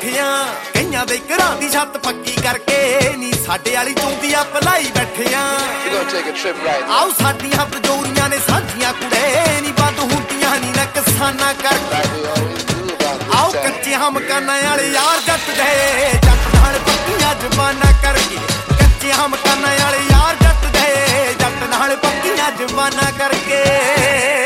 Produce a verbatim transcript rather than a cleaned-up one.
ਬੈਠਿਆਂ ਕਈਆਂ ਦੇ ਘਰਾਂ ਦੀ ਛੱਤ ਪੱਕੀ ਕਰਕੇ ਨੀ ਸਾਡੇ ਵਾਲੀ ਚੌਂਦੀਆਂ ਭਲਾਈ ਬੈਠਿਆਂ ਆਓ ਸਾਡੀਆਂ ਬਜੋਰੀਆਂ ਨੇ ਸਾਂਝੀਆਂ ਕੁੜੇ ਨੀ ਬੰਦ ਹੁੰਦੀਆਂ ਨੀ ਨਾ ਕਿਸਾਨਾਂ ਕਰਕੇ ਆਓ ਕੱਚਿਆਂ ਮਕਾਨਾਂ ਵਾਲੇ ਯਾਰ ਜੱਟ ਦੇ ਜੱਟ ਨਾਲ ਪੱਕੀਆਂ ਜ਼ਬਾਨਾਂ ਕਰਕੇ ਕੱਚਿਆਂ ਮਕਾਨਾਂ ਵਾਲੇ ਯਾਰ ਜੱਟ ਦੇ ਜੱਟ ਨਾਲ ਪੱਕੀਆਂ ਜ਼ਬਾਨਾਂ ਕਰਕੇ